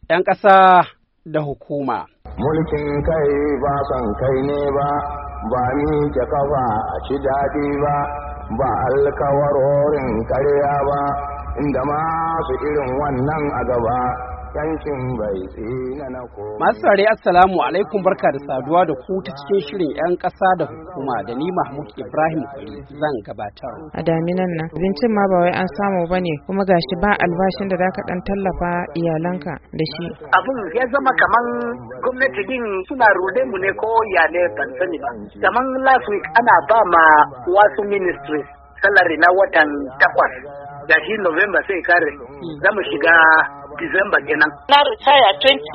'yan ƙasa da hukuma. Mulkin kai ba son kai ne ba, ba ni ke kafa a ci daɗi ba, ba alkawarorin karya ba, inda masu irin wannan a gaba. Masu saurari Assalamu alaikum, barka da saduwa da ku ta cikin shirin 'yan ƙasa da hukuma da ni Mahmud Ibrahim Kwari zan gabatar. A daminan nan abincin ma ba wai an samu ba ne, kuma gashi ba albashin da zaka dan tallafa iyalanka da shi. Abun ya zama kaman gwamnati din suna rude mu ne ko iyale ban sani ba. Kaman last week ana ba ma wasu ministries salary na watan 8 da shi November sai kare za mu shiga December kenan. Na ritaya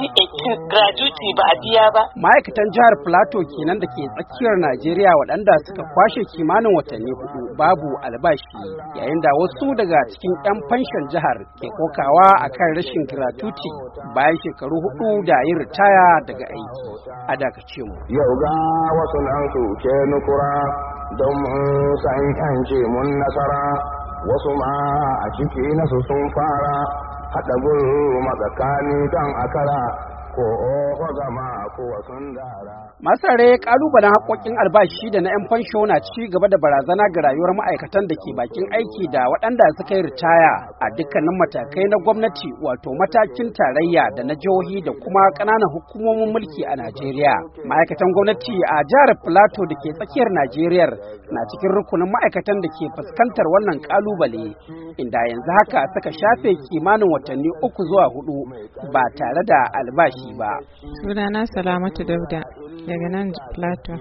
2018 gratuity ba a biya ba. Ma'aikatan jihar Plateau kenan da ke tsakiyar Najeriya waɗanda suka kwashe kimanin watanni 4 babu albashi, yayin da wasu daga cikin 'yan fanshon jihar ke kokawa akan rashin gratuity bayan shekaru 4 da yin ritaya daga aiki. A dakace mu. Yau ga wasu nan su ke nukura don mun san yanci mun nasara, wasu ma a ciki nasu sun fara haɗa gulu matsakani don akara ko gama ko wasun dara. Masare kalubalen haƙoƙin albashi da na 'yan fansho na ci gaba da barazana ga rayuwar ma'aikatan da ke bakin aiki da waɗanda suka yi ritaya a dukkanin matakai na gwamnati, wato matakin tarayya da na jihohi da kuma ƙananan hukumomin mulki a Najeriya. Ma'aikatan gwamnati a jihar Plateau da ke tsakiyar Najeriya na cikin rukunin ma'aikatan da ke fuskantar wannan kalubale, inda yanzu haka suka shafe kimanin watanni 3 zuwa 4 ba tare da albashi ba. Sunana Salamatu Dauda daga nan Plateau.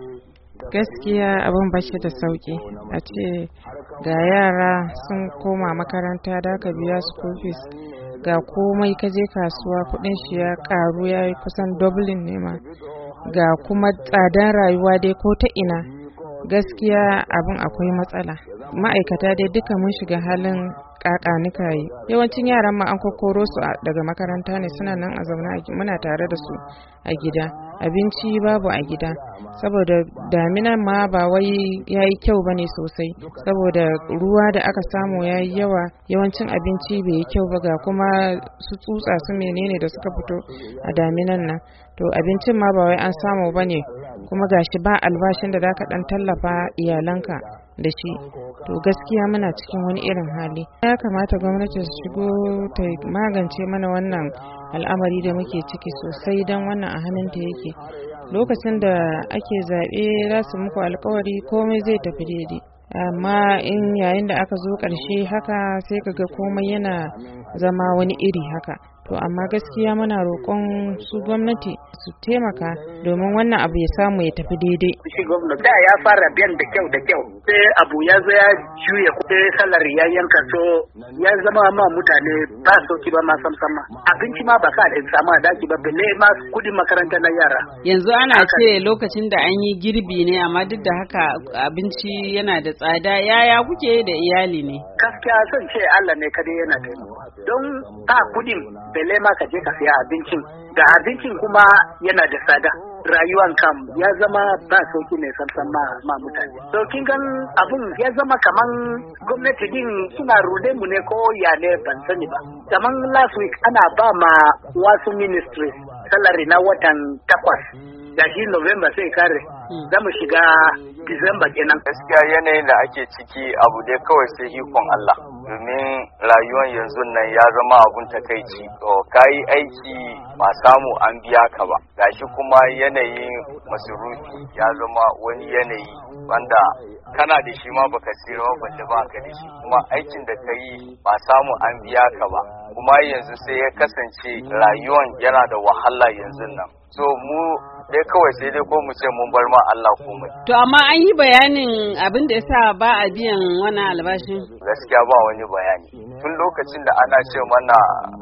Gaskiya abin bashi da sauki a ce ga yara sun koma makaranta da ka biya school fees, ga komai ka je kasuwa kudin shi ya karu ya yi kusan doubling ne ma, ga kuma tsadan rayuwa dai ko ta ina. Gaskiya abin akwai matsala. Ma'aikata dai duka mun shiga halin kakanika yi. Yawancin yaran ma an kokoro su daga makaranta ne, suna nan a zaune muna tare da su a gida. Abinci babu a gida saboda daminan ma ba wai yayi kyau bane sosai, saboda ruwa da aka samu yayi yawa, yawancin abinci bai yi kyau ba, ga kuma su tsutsa su menene da suka fito a daminan nan. To abincin ma ba wai an samu bane, kuma gashi ba albashin da zaka dan tallafa iyalanka da shi. To gaskiya muna cikin wani irin hali. Ya kamata gwamnati su shigo ta magance mana wannan al'amari da muke ciki sosai, don wannan a hannunta yake. Lokacin da ake zaɓe za su muku alkawari komai zai tafi daidai, amma in yayin da aka zo ƙarshe haka sai kaga komai yana zama wani iri haka. To amma gaskiya muna roƙon su gwamnati su taimaka domin wannan abu ya samu ya tafi daidai. Shi gwamnati da ya fara biyan da kyau sai abu ya zo ya juya sai salari ya yanka, so ya zama ma mutane ba sauki ba ma samsama. Abinci ma ba ka da samu a daki ba, balle ma kudin makaranta na yara. Yanzu ana ce lokacin da an yi girbi ne, amma duk da haka abinci yana da tsada. Yaya kuke da iyali ne? Gaskiya son ce Allah ne kadai yana taimako, don ba kudin balle ma ka je ka siya abincin, da abincin kuma yana da tsada. Rayuwan kam ya zama ba sauki ne samsam ma mutane. So kin gan abun ya zama kaman gwamnati din suna rude mu ne ko ya ne ban sani ba. Kaman last week ana ba ma wasu ministries salary na watan 8 da shi November sai kare za mu shiga December kenan. Gaskiya yanayin da ake ciki abu dai kawai sai ikon Allah, domin rayuwar yanzu nan ya zama abun takaici. To kayi aiki ba samu an biya ka ba, gashi kuma yanayin masurufi ya zama wani yanayi wanda kana da shi ma baka tsira ba, balle baka da shi, kuma aikin da ka yi ba samu an biya ka ba, kuma yanzu sai ya kasance rayuwan yana da wahala yanzu nan. So mu dai kawai sai dai ko mu ce mun bar ma Allah komai. To amma an yi bayanin abin da yasa ba a biyan wannan albashin? Gaskiya ba wani bayani. Tun lokacin da ana ce mana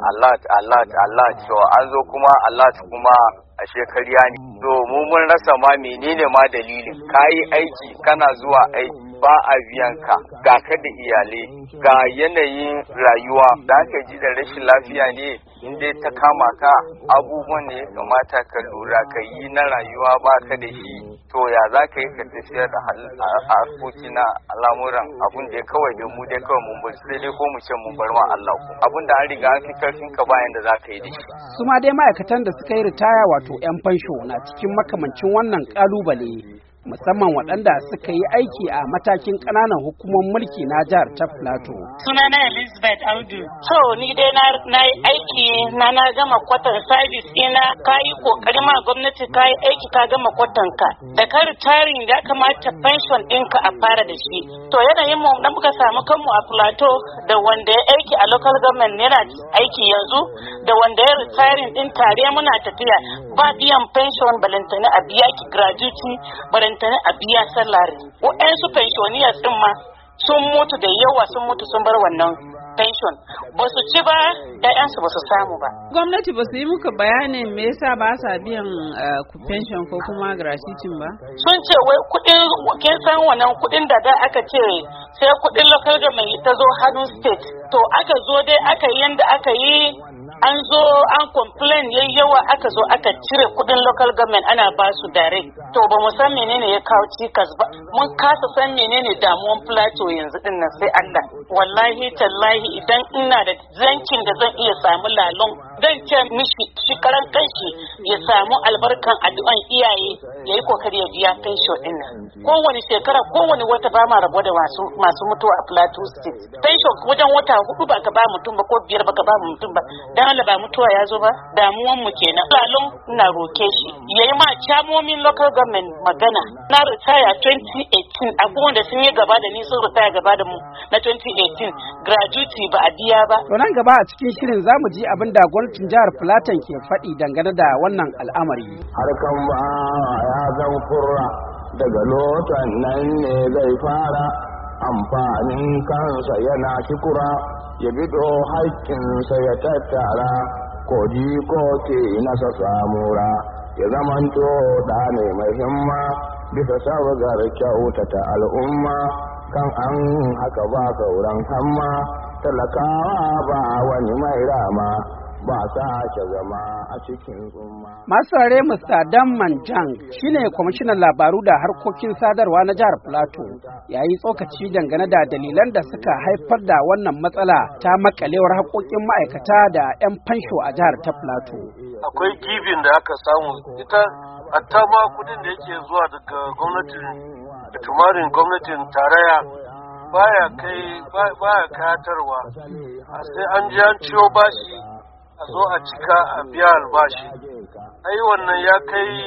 Allah, to an zo kuma Allah kuma ashe karya ne. To mu mun rasa ma menene ma dalilin. Kayi aiki kana zuwa aiki ba a biyan ka, ga ka da iyalai, ga yanayin rayuwa da aka ji da rashin lafiya ne in dai ta kama ka, abubuwan da ya kamata ka lura ka yi na rayuwa ba ka da shi, to ya za ka yi ka tafiyar da harkoki na al'amuran abun da kawai da mu dai kawai mun bar sai dai ko mu ce mun bar ma Allah ku abun da an riga an fi karfin ka bayan da za ka yi da shi. Su ma dai ma'aikatan da suka yi ritaya wato 'yan fansho na cikin makamancin wannan kalubale musamman waɗanda suka yi aiki a matakin ƙananan hukumomin mulki na jihar ta Plateau. Sunana Elizabeth Audu. So ni dai na yi aiki na gama kwatan service ina ka yi kokari ma gwamnati ka yi aiki ka gama kwatan ka. Da ka retiring ya kamata pension ɗinka a fara da shi. To yanayin mu da muka samu kanmu a Plateau da wanda ya aiki a local government yana aiki yanzu da wanda ya retiring ɗin tare muna tafiya ba biyan pension balantane a biya ki gratuity balantane a biya salary. Waɗansu pensioners ɗin ma sun mutu da yawa sun bar wannan pension ba su ci ba ƴaƴansu ba su samu ba. Gwamnati ba su yi muka bayanin me yasa ba sa biyan pension ko kuma gratuity ba? Sun ce wai kuɗin kin san wannan kuɗin da aka ce sai kuɗin local government ta zo hannun state to aka zo dai aka yi yanda aka yi an zo an complain yayi yawa aka zo aka cire kudin local government ana ba su direct to ba mu san menene ya kawo cikas ba mun kasa san menene damuwan Plateau yanzu din nan sai Allah wallahi tallahi idan ina da zankin da zan iya samu lalon zan ce mishi shi karan kanshi ya samu albarkan addu'an iyaye yayi kokari ya biya pension din nan kowane shekara kowane wata ba ma rabo da masu mutuwa a Plateau state pension wajen wata 4 ba ka ba mutum ba ko 5 ba ka ba mutum ba dan ba mutuwa ya zo ba damuwan mu kenan lalon ina roke shi yayi ma chairmomin local government magana na retire 2018 akwai wanda sun yi gaba da ni sun retire gaba da mu na 2018 gratuity ba a biya ba. To nan gaba a cikin shirin zamu ji abin da gwamnatin jihar Plateau ke faɗi dangane da wannan al'amari. Harkan ba ya zan kurra daga lotan nan ne zai fara amfanin kansa yana kikura ya bido haƙƙinsa ya tattara koji ko ke nasa samura ya zamanto da ne mai himma bisa sabgar kyautata al'umma kan an haka ba sauran hamma talakawa ba wani mai rama ba sake zama a cikin tsumma. Masu rare Mr. Damman Jang shine kwamishinan labaru da harkokin sadarwa na jihar Plateau yayi tsokaci dangane da dalilan da suka haifar da wannan matsala ta makalewar haƙoƙin ma'aikata da 'yan fansho a jihar ta Plateau. Akwai gibin da aka samu ita hatta ma kudin da yake zuwa daga gwamnatin da tumarin gwamnatin tarayya baya kayatarwa sai an ji an ciwo bashi a zo a cika a biya albashi ai wannan ya kai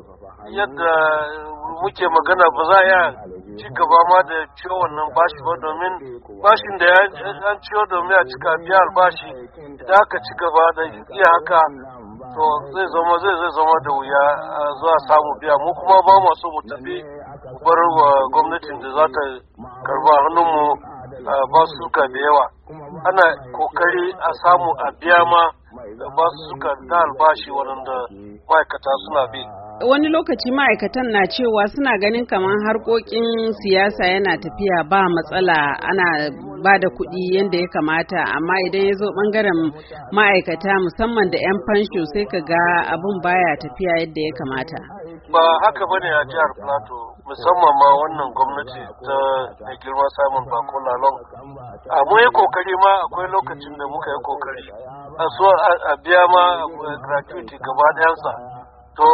yadda muke magana ba za a ci gaba ma da ciwo wannan bashi ba domin bashin da an ciwo domin a cika biya albashi idan aka ci gaba da iya haka to zai zama da wuya zuwa samu biya mu kuma ba mu so mu tafi bar wa gwamnatin da za ta karba hannunmu ba su suka da yawa ana kokari a samu a biya ma ba su suka da albashi waɗanda ma'aikata suna bi. Wani lokaci ma'aikatan na cewa suna ganin kamar harkokin siyasa yana tafiya ba matsala ana ba da kuɗi yadda ya kamata amma idan ya zo ɓangaren ma'aikata musamman da 'yan fansho sai ka ga abun baya tafiya yadda ya kamata. Ba haka bane a jihar Plateau musamman ma wannan gwamnati ta mai girma Simon Bako Lalong. Mu yi kokari ma akwai lokacin da muka yi kokari a so a biya ma gratuity gaba ɗayansa. To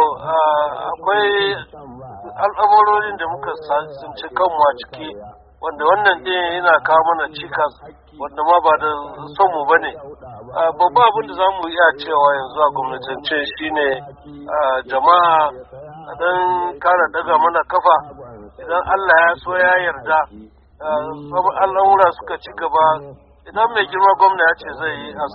akwai al'amurorin da muka tsinci kanmu a ciki wanda wannan ɗin yana kawo mana cikas wanda ma ba da son mu bane. Babba abin da za mu iya cewa yanzu a gwamnatance shine jama'a dan kara daga mana kafa idan Allah ya so ya yarda al'amura suka ci gaba idan mai girma gwamna ya ce zai yi a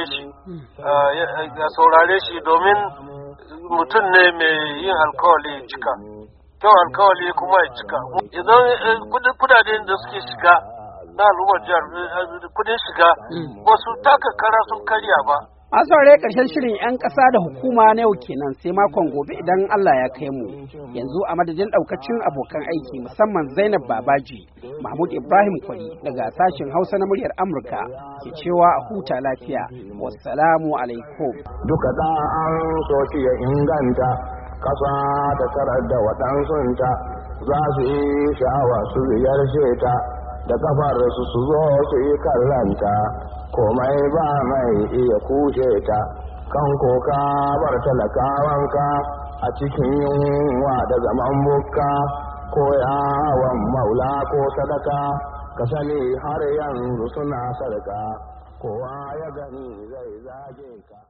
saurare shi domin mutum ne mai yin alkawali cika kyau alkawali kuma ya cika idan kudaden da suke shiga na al'ummar jihar kudin shiga wasu taka kara sun karya ba. Masu saurare ƙarshen shirin 'yan ƙasa da hukuma na yau kenan sai makon gobe idan Allah ya kai mu. Yanzu a madadin ɗaukacin abokan aiki musamman Zainab Babaji, Mahmud Ibrahim Kwari daga sashen Hausa na muryar Amurka ke cewa a huta lafiya. Wassalamu alaikum. Duka da an so ya inganta ƙasa ta tarar da waɗansunta za su yi sha'awa su ziyarce ta da kafar su zo su yi kallanta komai ba mai iya kushe ta kan koka bar talakawanka a cikin yunwa da zaman bukka ko yawon maula ko sadaka ka sani har yanzu suna sarka kowa ya gani zai zage ka.